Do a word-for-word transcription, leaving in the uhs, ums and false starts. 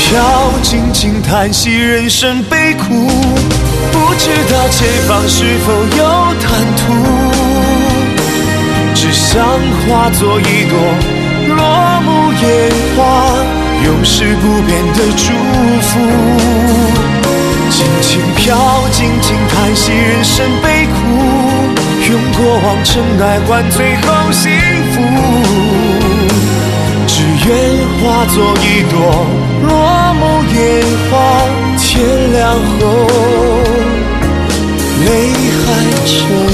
飘，静静叹息人生悲苦，不知道前方是否有坦途，只想化作一朵落幕烟花，永世不变的祝福。轻轻飘，静静叹息人生悲苦，用过往尘埃换最后幸福，只愿化作一朵落幕烟花，天亮后泪还沉。